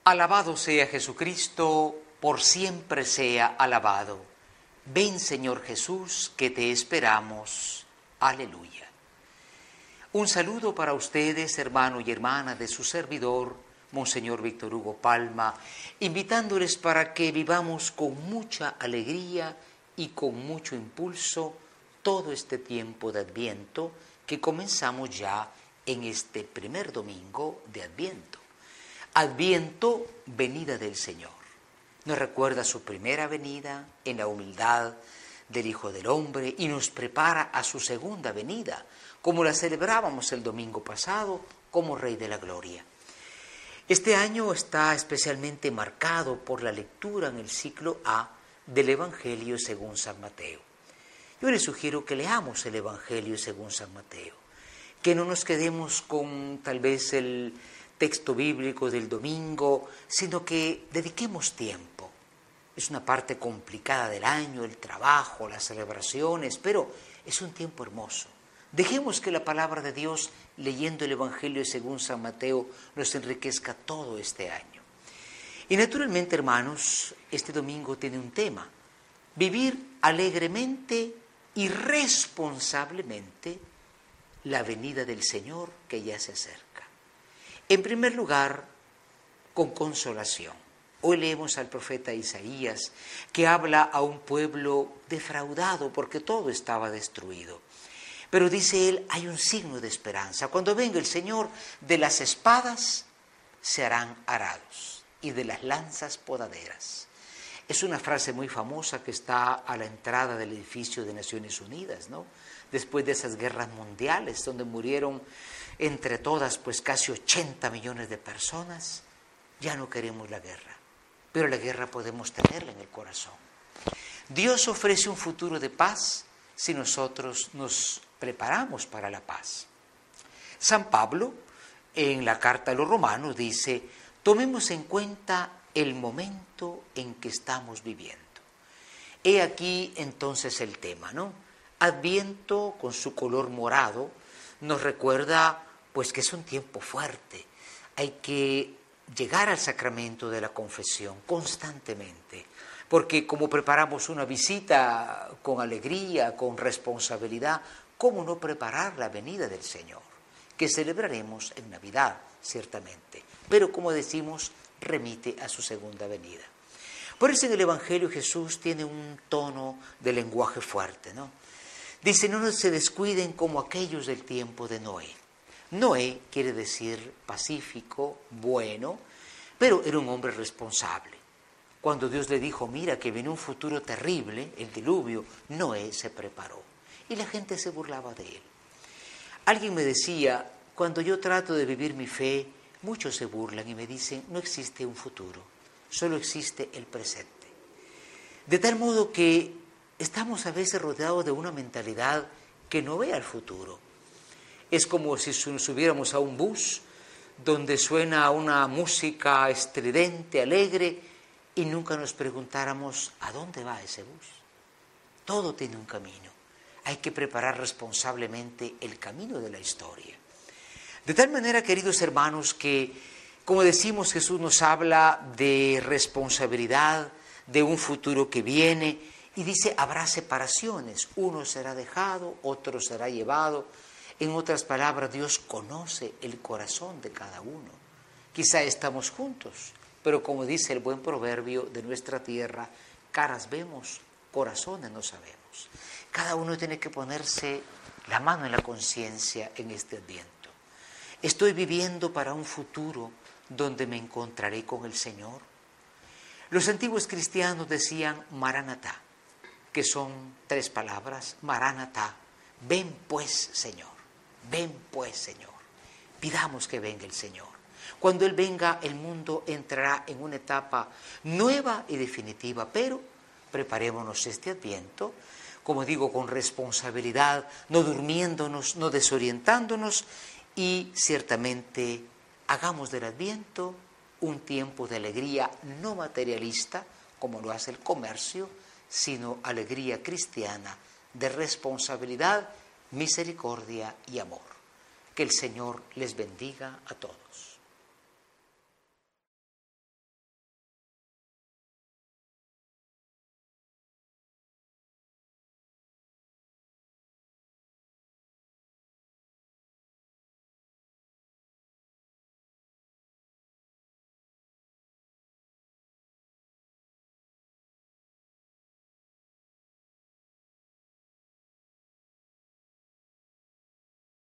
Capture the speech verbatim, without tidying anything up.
Alabado sea Jesucristo, por siempre sea alabado. Ven, Señor Jesús, que te esperamos. Aleluya. Un saludo para ustedes, hermano y hermana de su servidor, Monseñor Víctor Hugo Palma, invitándoles para que vivamos con mucha alegría y con mucho impulso todo este tiempo de Adviento que comenzamos ya en este primer domingo de Adviento. Adviento, venida del Señor. Nos recuerda su primera venida en la humildad del Hijo del Hombre y nos prepara a su segunda venida, como la celebrábamos el domingo pasado, como Rey de la Gloria. Este año está especialmente marcado por la lectura en el ciclo A del Evangelio según San Mateo. Yo les sugiero que leamos el Evangelio según San Mateo, que no nos quedemos con tal vez el texto bíblico del domingo, sino que dediquemos tiempo. Es una parte complicada del año, el trabajo, las celebraciones, pero es un tiempo hermoso. Dejemos que la palabra de Dios, leyendo el Evangelio según San Mateo, nos enriquezca todo este año. Y naturalmente, hermanos, este domingo tiene un tema: vivir alegremente y responsablemente la venida del Señor que ya se acerca. En primer lugar, con consolación. Hoy leemos al profeta Isaías, que habla a un pueblo defraudado porque todo estaba destruido. Pero dice él, hay un signo de esperanza. Cuando venga el Señor, de las espadas se harán arados y de las lanzas podaderas. Es una frase muy famosa que está a la entrada del edificio de Naciones Unidas, ¿no? Después de esas guerras mundiales donde murieron entre todas pues casi ochenta millones de personas, ya no queremos la guerra, pero la guerra podemos tenerla en el corazón. Dios ofrece un futuro de paz si nosotros nos preparamos para la paz. San Pablo, en la carta a los Romanos, dice, tomemos en cuenta el momento en que estamos viviendo. He aquí entonces el tema, ¿no? Adviento, con su color morado, nos recuerda pues que es un tiempo fuerte. Hay que llegar al sacramento de la confesión constantemente, porque como preparamos una visita con alegría, con responsabilidad, ¿cómo no preparar la venida del Señor? Que celebraremos en Navidad, ciertamente, pero como decimos, remite a su segunda venida. Por eso en el Evangelio Jesús tiene un tono de lenguaje fuerte, ¿no? Dice, no se descuiden como aquellos del tiempo de Noé. Noé quiere decir pacífico, bueno, pero era un hombre responsable. Cuando Dios le dijo, mira que viene un futuro terrible, el diluvio, Noé se preparó y la gente se burlaba de él. Alguien me decía, cuando yo trato de vivir mi fe, muchos se burlan y me dicen, no existe un futuro, solo existe el presente. De tal modo que estamos a veces rodeados de una mentalidad que no ve al futuro. Es como si subiéramos a un bus donde suena una música estridente, alegre, y nunca nos preguntáramos ¿a dónde va ese bus? Todo tiene un camino. Hay que preparar responsablemente el camino de la historia. De tal manera, queridos hermanos, que, como decimos, Jesús nos habla de responsabilidad, de un futuro que viene, y dice, habrá separaciones. Uno será dejado, otro será llevado. En otras palabras, Dios conoce el corazón de cada uno. Quizá estamos juntos, pero como dice el buen proverbio de nuestra tierra, caras vemos, corazones no sabemos. Cada uno tiene que ponerse la mano en la conciencia en este Adviento. ¿Estoy viviendo para un futuro donde me encontraré con el Señor? Los antiguos cristianos decían Maranatá, que son tres palabras, Maranatá, ven pues Señor. Ven pues, Señor. Pidamos que venga el Señor. Cuando Él venga, el mundo entrará en una etapa nueva y definitiva, pero preparémonos este Adviento, como digo, con responsabilidad, no durmiéndonos, no desorientándonos, y ciertamente hagamos del Adviento un tiempo de alegría no materialista, como lo hace el comercio, sino alegría cristiana de responsabilidad, misericordia y amor. Que el Señor les bendiga a todos.